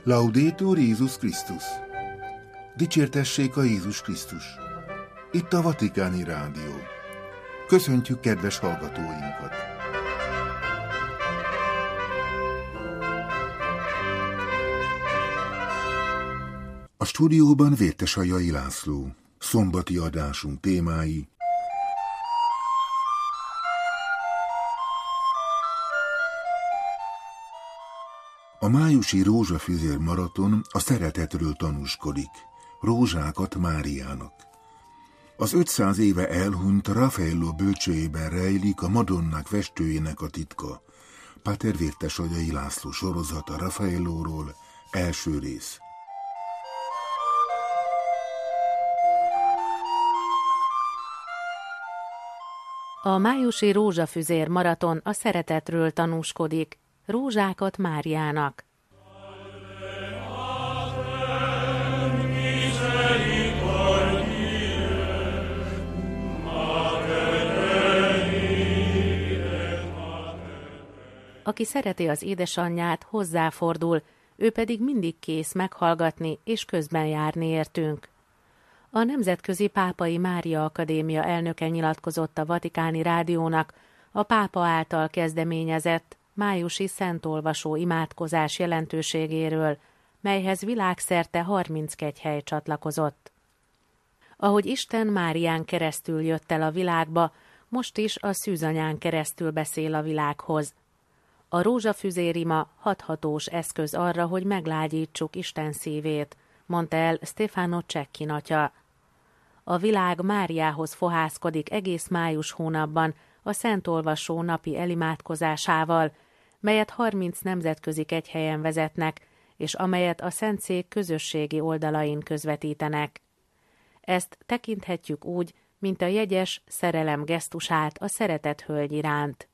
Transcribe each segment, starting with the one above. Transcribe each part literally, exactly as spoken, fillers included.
Laudetur Jézus Krisztus! Dicsértessék a Jézus Krisztus! Itt a Vatikáni Rádió. Köszöntjük kedves hallgatóinkat! A stúdióban Vértesajai László. Szombati adásunk témái: a májusi rózsafüzér maraton a szeretetről tanúskodik. Rózsákat Máriának. Az ötszáz éve elhunyt Raffaello bölcsőjében rejlik a Madonnák festőjének a titka. Páter Vértesajai László sorozata Raffaellóról, első rész. A májusi rózsafüzér maraton a szeretetről tanúskodik. Rózsákat Máriának. Aki szereti az édesanyját, hozzáfordul, ő pedig mindig kész meghallgatni és közben járni értünk. A Nemzetközi Pápai Mária Akadémia elnöke nyilatkozott a Vatikáni Rádiónak a pápa által kezdeményezett májusi szentolvasó imádkozás jelentőségéről, melyhez világszerte harminc kegyhely csatlakozott. Ahogy Isten Márián keresztül jött el a világba, most is a szűzanyán keresztül beszél a világhoz. A rózsafüzérima hathatós eszköz arra, hogy meglágyítsuk Isten szívét, mondta el Stefano Cecchin atya. A világ Máriához fohászkodik egész május hónapban a szentolvasó napi elimádkozásával, melyet harminc nemzetközi kegyhelyen vezetnek, és amelyet a Szentszék közösségi oldalain közvetítenek. Ezt tekinthetjük úgy, mint a jegyes szerelem gesztusát a szeretett hölgy iránt.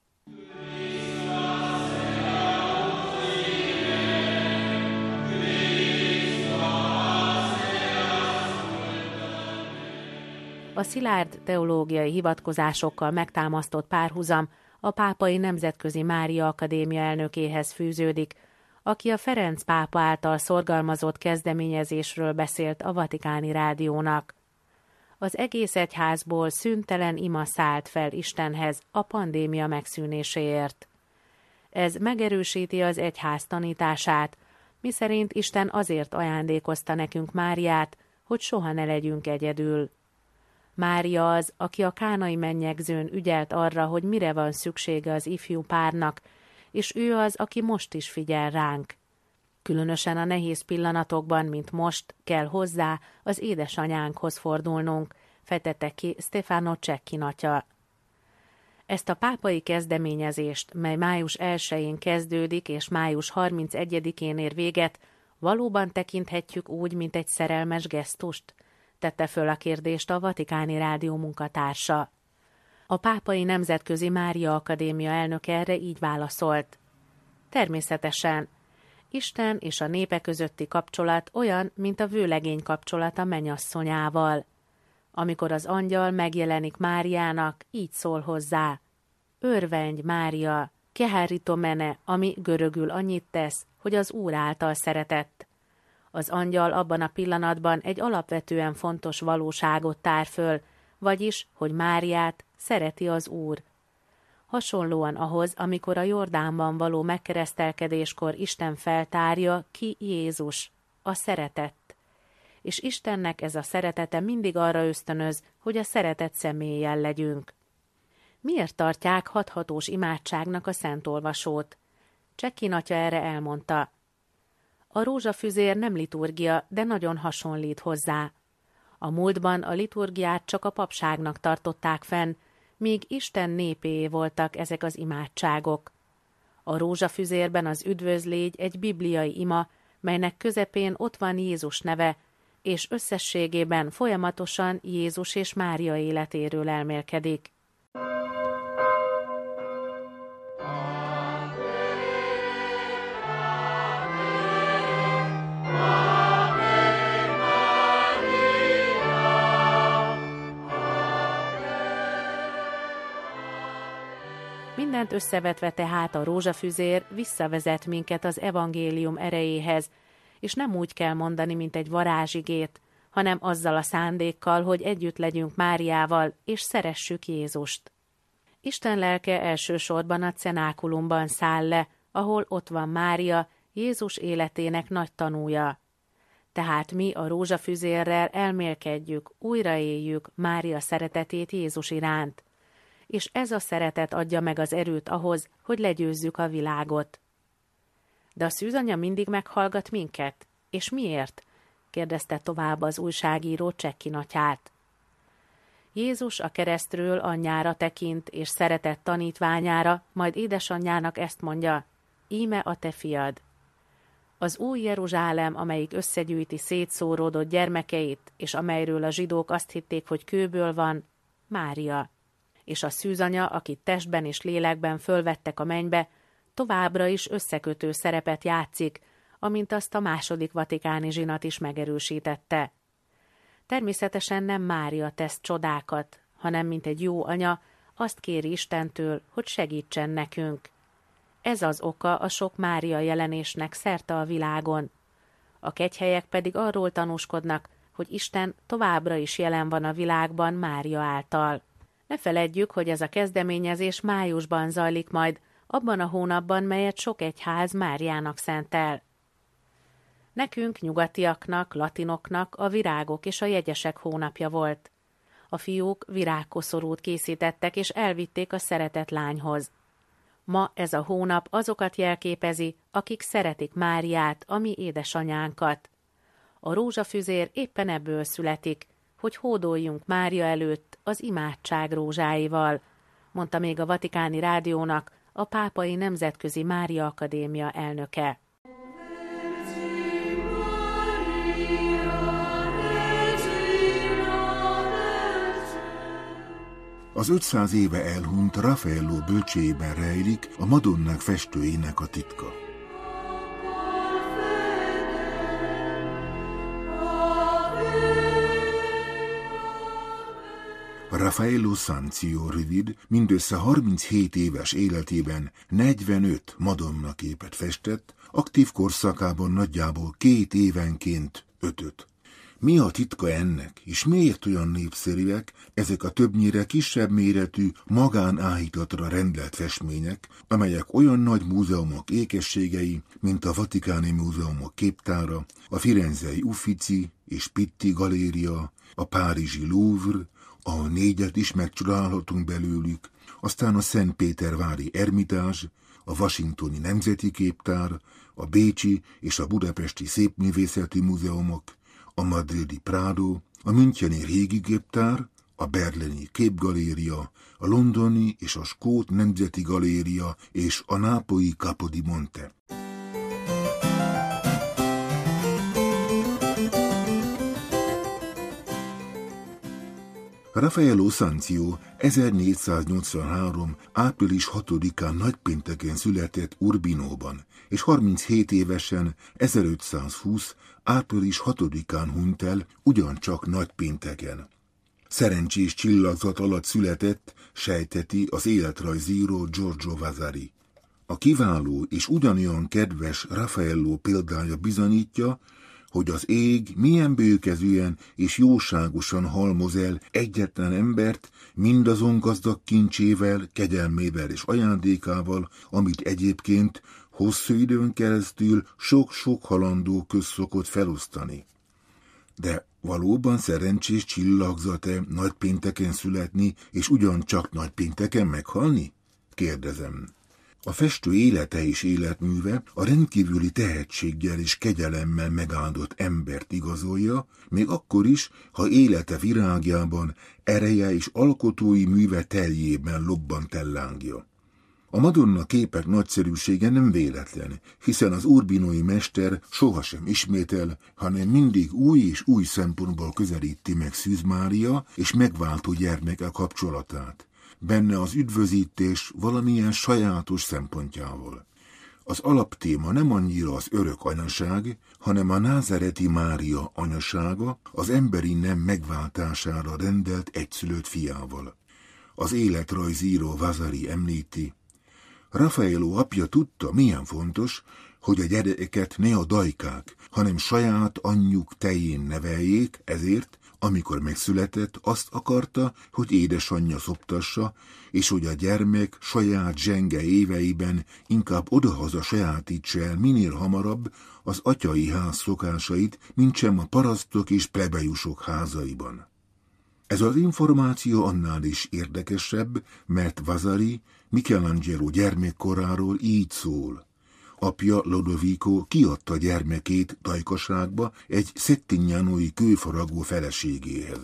A szilárd teológiai hivatkozásokkal megtámasztott párhuzam a Pápai Nemzetközi Mária Akadémia elnökéhez fűződik, aki a Ferenc pápa által szorgalmazott kezdeményezésről beszélt a Vatikáni Rádiónak. Az egész egyházból szüntelen ima szállt fel Istenhez a pandémia megszűnéséért. Ez megerősíti az egyház tanítását, miszerint Isten azért ajándékozta nekünk Máriát, hogy soha ne legyünk egyedül. Mária az, aki a kánai mennyegzőn ügyelt arra, hogy mire van szüksége az ifjú párnak, és ő az, aki most is figyel ránk. Különösen a nehéz pillanatokban, mint most, kell hozzá az édesanyánkhoz fordulnunk, fejtette ki Stefano Cecchin atya. Ezt a pápai kezdeményezést, mely május elsején kezdődik és május harmincegyedikén ér véget, valóban tekinthetjük úgy, mint egy szerelmes gesztust? Tette föl a kérdést a Vatikáni Rádió munkatársa. A Pápai Nemzetközi Mária Akadémia elnöke erre így válaszolt. Természetesen. Isten és a népe közötti kapcsolat olyan, mint a vőlegény kapcsolata mennyasszonyával. Amikor az angyal megjelenik Máriának, így szól hozzá. Örvendj, Mária, keharitomene, ami görögül annyit tesz, hogy az Úr által szeretett. Az angyal abban a pillanatban egy alapvetően fontos valóságot tár föl, vagyis, hogy Máriát szereti az Úr. Hasonlóan ahhoz, amikor a Jordánban való megkeresztelkedéskor Isten feltárja, ki Jézus, a szeretett. És Istennek ez a szeretete mindig arra ösztönöz, hogy a szeretett személlyel legyünk. Miért tartják hathatós imádságnak a szentolvasót? Cecchin atya erre elmondta. A rózsafüzér nem liturgia, de nagyon hasonlít hozzá. A múltban a liturgiát csak a papságnak tartották fenn, míg Isten népéé voltak ezek az imádságok. A rózsafüzérben az üdvözlégy egy bibliai ima, melynek közepén ott van Jézus neve, és összességében folyamatosan Jézus és Mária életéről elmélkedik. Mindent összevetve tehát a rózsafüzér visszavezet minket az evangélium erejéhez, és nem úgy kell mondani, mint egy varázsigét, hanem azzal a szándékkal, hogy együtt legyünk Máriával, és szeressük Jézust. Isten lelke elsősorban a cenákulumban száll le, ahol ott van Mária, Jézus életének nagy tanúja. Tehát mi a rózsafüzérrel elmélkedjük, újraéljük Mária szeretetét Jézus iránt, és ez a szeretet adja meg az erőt ahhoz, hogy legyőzzük a világot. De a szűzanya mindig meghallgat minket, és miért? Kérdezte tovább az újságíró Csekki Natyát. Jézus a keresztről anyjára tekint, és szeretett tanítványára, majd édesanyjának ezt mondja: íme a te fiad. Az új Jeruzsálem, amelyik összegyűjti szétszóródott gyermekeit, és amelyről a zsidók azt hitték, hogy kőből van, Mária. És a szűzanya, akit testben és lélekben fölvettek a mennybe, továbbra is összekötő szerepet játszik, amint azt a második vatikáni zsinat is megerősítette. Természetesen nem Mária tesz csodákat, hanem mint egy jó anya, azt kéri Istentől, hogy segítsen nekünk. Ez az oka a sok Mária jelenésnek szerte a világon. A kegyhelyek pedig arról tanúskodnak, hogy Isten továbbra is jelen van a világban Mária által. Ne feledjük, hogy ez a kezdeményezés májusban zajlik majd, abban a hónapban, melyet sok egyház Máriának szentel. Nekünk, nyugatiaknak, latinoknak a virágok és a jegyesek hónapja volt. A fiúk virágkoszorút készítettek és elvitték a szeretett lányhoz. Ma ez a hónap azokat jelképezi, akik szeretik Máriát, a mi édesanyánkat. A rózsafüzér éppen ebből születik, hogy hódoljunk Mária előtt az imádság rózsáival, mondta még a Vatikáni Rádiónak a Pápai Nemzetközi Mária Akadémia elnöke. Az ötszáz éve elhunyt Raffaello bölcséjében rejlik a Madonnák festőjének a titka. Raffaello Sanzio rövid, mindössze harminchét éves életében negyvenöt Madonna képet festett, aktív korszakában nagyjából két évenként ötöt. Mi a titka ennek, és miért olyan népszerűek ezek a többnyire kisebb méretű, magánáhítatra rendelt festmények, amelyek olyan nagy múzeumok ékességei, mint a Vatikáni Múzeumok képtára, a firenzei Uffizi és Pitti galéria, a párizsi Louvre, ahol négyet is megcsodálhatunk belőlük, aztán a Szentpétervári Ermitázs, a Washingtoni Nemzeti Képtár, a bécsi és a budapesti szépművészeti múzeumok, a madridi Prado, a müncheni Régi Képtár, a berlini Képgaléria, a londoni és a skót Nemzeti Galéria és a nápolyi Capo di Monte. Raffaello Sanzio ezernégyszáznyolcvanhárom. április hatodikán nagypénteken született Urbinóban, és harminchét évesen ezerötszázhúsz. április hatodikán hunyt el ugyancsak nagypénteken. Szerencsés csillagzat alatt született, sejteti az életrajzíró Giorgio Vasari. A kiváló és ugyanolyan kedves Raffaello példája bizonyítja, hogy az ég milyen bőkezűen és jóságosan halmoz el egyetlen embert, mindazon gazdag kincsével, kegyelmével és ajándékával, amit egyébként hosszú időn keresztül sok-sok halandó köz szokott felosztani. De valóban szerencsés csillagzat-e nagypénteken születni, és ugyancsak nagypénteken meghalni? Kérdezem. A festő élete és életműve a rendkívüli tehetséggel és kegyelemmel megáldott embert igazolja, még akkor is, ha élete virágjában, ereje és alkotói műve teljében lobbant el lángja. A Madonna képek nagyszerűsége nem véletlen, hiszen az urbinói mester sohasem ismétel, hanem mindig új és új szempontból közelíti meg Szűz Mária és megváltó gyermeke kapcsolatát. Benne az üdvözítés valamilyen sajátos szempontjával. Az alaptéma nem annyira az örök anyaság, hanem a názáreti Mária anyasága az emberi nem megváltására rendelt egyszülött fiával. Az életrajzíró Vasari említi, Raffaello apja tudta, milyen fontos, hogy a gyerekeket ne a dajkák, hanem saját anyjuk tején neveljék, ezért, amikor megszületett, azt akarta, hogy édesanyja szoptassa, és hogy a gyermek saját zsenge éveiben inkább odahaza sajátítsa el minél hamarabb az atyai ház szokásait, mintsem a parasztok és plebejusok házaiban. Ez az információ annál is érdekesebb, mert Vasari Michelangelo gyermekkoráról így szól. Apja Lodovico kiadta gyermekét dajkaságba egy Settignanoi kőfaragó feleségéhez.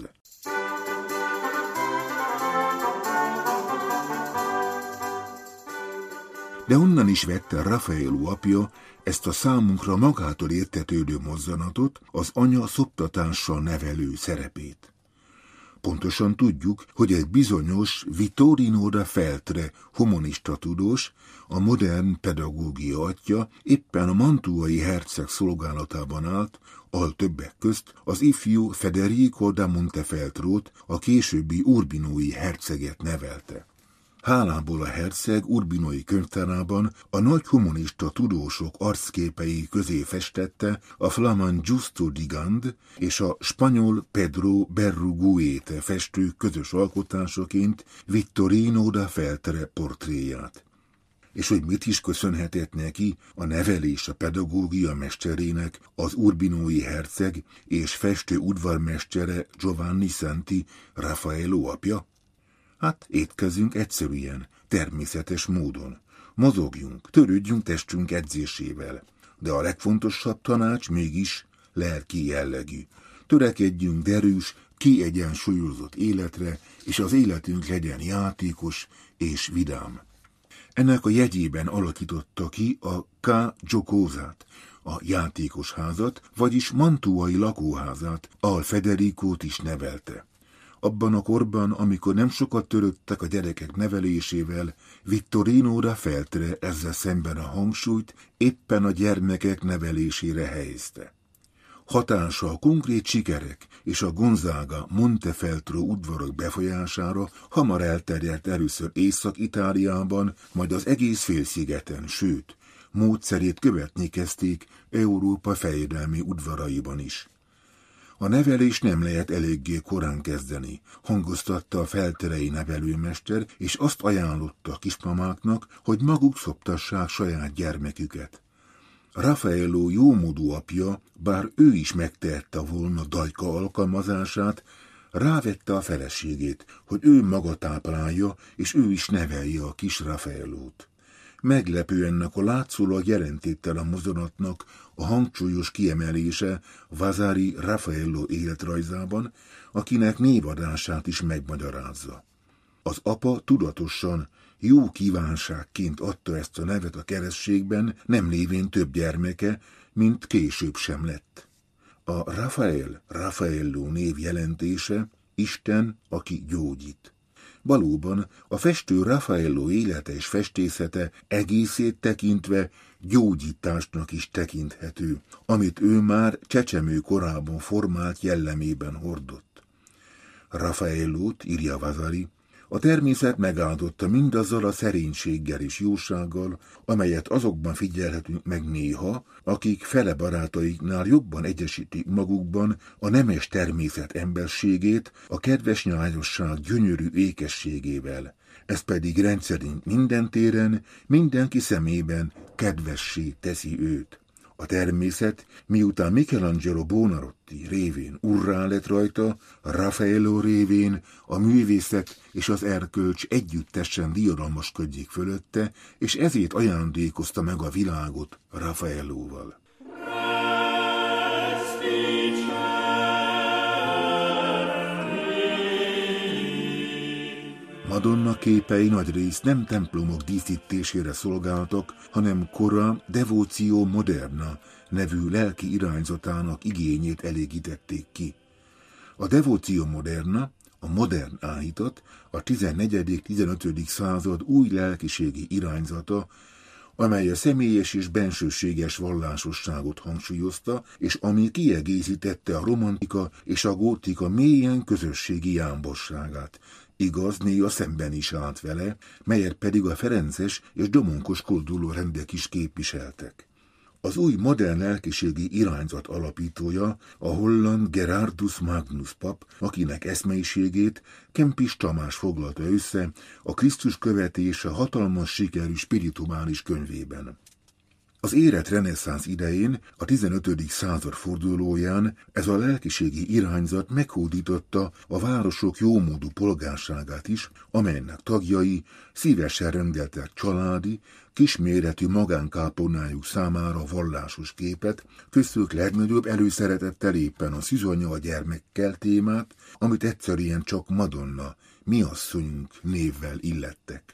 De onnan is vette Raffaello apja ezt a számunkra magától értetődő mozzanatot, az anya szoptatással nevelő szerepét. Pontosan tudjuk, hogy egy bizonyos Vittorino da Feltre humanista tudós, a modern pedagógia atya éppen a mantuai herceg szolgálatában állt, ahol többek közt az ifjú Federico da Montefeltrót, a későbbi urbinói herceget nevelte. Hálából a herceg urbinói könyvtárában a nagy humanista tudósok arcképei közé festette a flamand Justo di Gand és a spanyol Pedro Berruguete festők közös alkotásaként Vittorino da Feltre portréját. És hogy mit is köszönhetett neki a nevelés a pedagógia mesterének, az urbinói herceg és festő udvarmestere Giovanni Santi, Raffaello apja? Hát étkezünk egyszerűen, természetes módon. Mozogjunk, törődjünk testünk edzésével. De a legfontosabb tanács mégis lelki jellegű. Törekedjünk derűs, kiegyensúlyozott életre, és az életünk legyen játékos és vidám. Ennek a jegyében alakította ki a K. Giocosát, a játékos házat, vagyis mantuai lakóházát, ahol Federicót is nevelte. Abban a korban, amikor nem sokat törődtek a gyerekek nevelésével, Vittorino da Feltre ezzel szemben a hangsúlyt éppen a gyermekek nevelésére helyezte. Hatása a konkrét sikerek és a Gonzaga Montefeltro udvarok befolyására hamar elterjedt először Észak-Itáliában, majd az egész félszigeten, sőt, módszerét követni kezdték Európa fejedelmi udvaraiban is. A nevelés nem lehet eléggé korán kezdeni, hangoztatta a felterei nevelőmester, és azt ajánlotta a kismamáknak, hogy maguk szoptassák saját gyermeküket. Raffaello jómódú apja, bár ő is megtehette volna dajka alkalmazását, rávette a feleségét, hogy ő maga táplálja, és ő is nevelje a kis Raffaellót. Meglepő ennek a látszólag jelentéktelen mozzanatnak a hangsúlyos kiemelése Vasari Raffaello életrajzában, akinek névadását is megmagyarázza. Az apa tudatosan, jó kívánságként adta ezt a nevet a keresztségben, nem lévén több gyermeke, mint később sem lett. A Rafael, Raffaello név jelentése Isten, aki gyógyít. Valóban a festő Raffaello élete és festészete egészét tekintve gyógyításnak is tekinthető, amit ő már csecsemő korában formált jellemében hordott. Raffaellót, írja Vasari, a természet megáldotta mindazzal a szerénységgel és jósággal, amelyet azokban figyelhetünk meg néha, akik fele barátaiknál jobban egyesítik magukban a nemes természet emberségét a kedves nyájasság gyönyörű ékességével. Ez pedig rendszerint minden téren, mindenki szemében kedvessé teszi őt. A természet, miután Michelangelo Buonarroti révén urrá lett rajta, Raffaello révén a művészet és az erkölcs együttesen diadalmaskodjék fölötte, és ezért ajándékozta meg a világot Raffaellóval. Madonna képei nagyrészt nem templomok díszítésére szolgáltak, hanem kora Devocio Moderna nevű lelki irányzatának igényét elégítették ki. A Devocio Moderna, a modern áhítat, a tizennegyedik-tizenötödik század új lelkiségi irányzata, amely a személyes és bensőséges vallásosságot hangsúlyozta, és ami kiegészítette a romantika és a gótika mélyen közösségi jámbosságát. igaz, néha szemben is állt vele, melyet pedig a ferences és domonkos kolduló rendek is képviseltek. Az új modern lelkiségi irányzat alapítója a holland Gerardus Magnus pap, akinek eszmeiségét Kempis Tamás foglalta össze a Krisztus követése hatalmas sikerű spirituális könyvében. Az érett reneszánsz idején, a tizenötödik század fordulóján ez a lelkiségi irányzat meghódította a városok jómódú polgárságát is, amelynek tagjai szívesen rendeltek családi, kisméretű magánkápolnájuk számára vallásos képet, köztük legnagyobb előszeretettel éppen a Szűzanya a gyermekkel témát, amit egyszerűen csak Madonna, mi asszonyunk névvel illettek.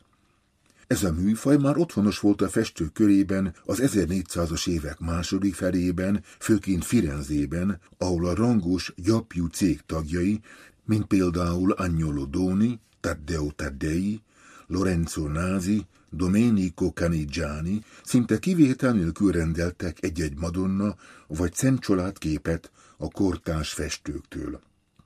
Ez a műfaj már otthonos volt a festők körében az ezernégyszázas évek második felében, főként Firenzében, ahol a rangos, gyapjú cég tagjai, mint például Agnolo Doni, Taddeo Taddei, Lorenzo Nasi, Domenico Canigiani szinte kivétel nélkül rendeltek egy-egy Madonna vagy Szent Család képet a kortárs festőktől.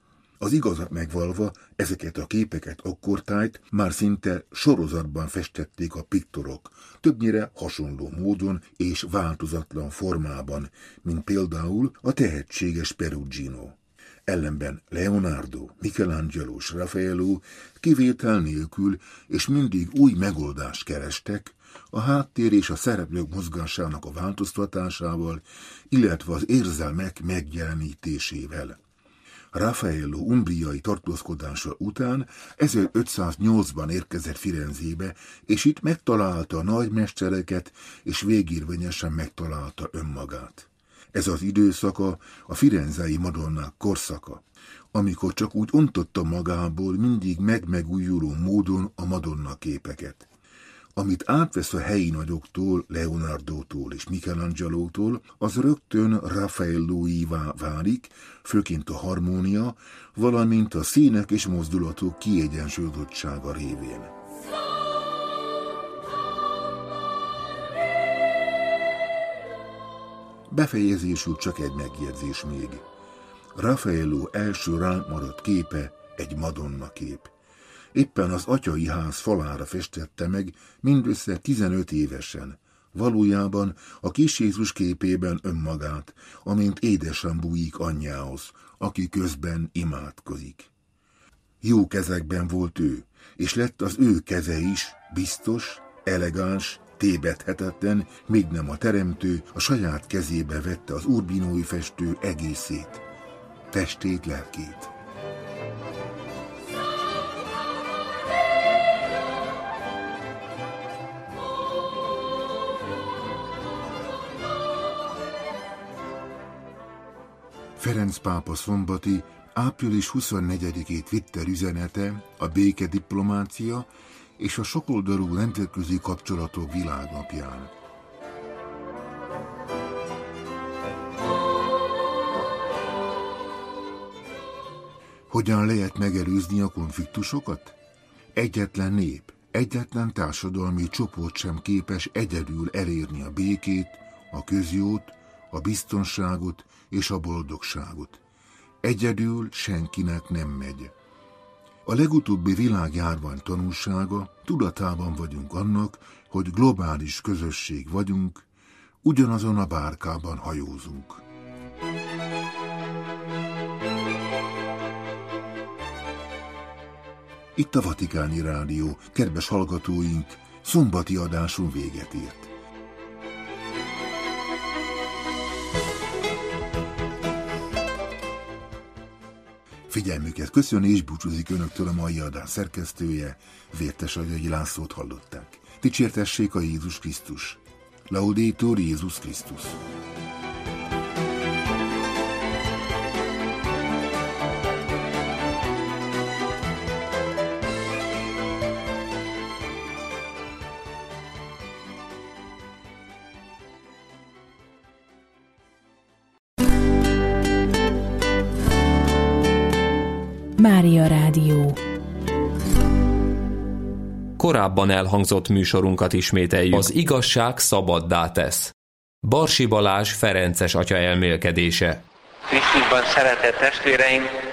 Az igazat megvalva, ezeket a képeket akkortájt már szinte sorozatban festették a piktorok, többnyire hasonló módon és változatlan formában, mint például a tehetséges Perugino. Ellenben Leonardo, Michelangelo és Raffaello kivétel nélkül és mindig új megoldást kerestek, a háttér és a szereplők mozgásának a változtatásával, illetve az érzelmek megjelenítésével. Raffaello umbriai tartózkodása után ezerötszáznyolcban érkezett Firenzébe, és itt megtalálta a nagymestereket, és végérvényesen megtalálta önmagát. Ez az időszaka a firenzei madonnák korszaka, amikor csak úgy ontotta magából mindig megmegújuló módon a Madonna képeket. Amit átvesz a helyi nagyoktól, Leonardótól és Michelangelótól, az rögtön Raffaelloívá válik, főként a harmónia, valamint a színek és mozdulatok kiegyensúlyozottsága révén. Befejezésül csak egy megjegyzés még. Raffaello első ránk maradt képe egy Madonna kép. Éppen az atyai ház falára festette meg mindössze tizenöt évesen, valójában a kis Jézus képében önmagát, amint édesen bújik anyjához, aki közben imádkozik. Jó kezekben volt ő, és lett az ő keze is, biztos, elegáns, tévedhetetlen, még nem a teremtő a saját kezébe vette az urbinói festő egészét, testét, lelkét. Ferenc pápa szombati, április huszonnegyedikét Twitter üzenete a békediplomácia és a sokoldalú nemzetközi kapcsolatok világnapján. Hogyan lehet megelőzni a konfliktusokat? Egyetlen nép, egyetlen társadalmi csoport sem képes egyedül elérni a békét, a közjót, a biztonságot és a boldogságot. Egyedül senkinek nem megy. A legutóbbi világjárvány tanulsága, tudatában vagyunk annak, hogy globális közösség vagyunk, ugyanazon a bárkában hajózunk. Itt a Vatikáni Rádió, kedves hallgatóink, szombati adásunk véget ért. Figyelmüket köszöni és búcsúzik önöktől a mai adás szerkesztője, Vértes Agyai Lászlót hallották. Dicsértessék a Jézus Krisztus! Laudetur Jézus Krisztus! Mária Rádió. Korábban elhangzott műsorunkat ismételjük. Az igazság szabaddá tesz. Barsi Balázs ferences atya elmélkedése. Krisztusban szeretett testvéreim,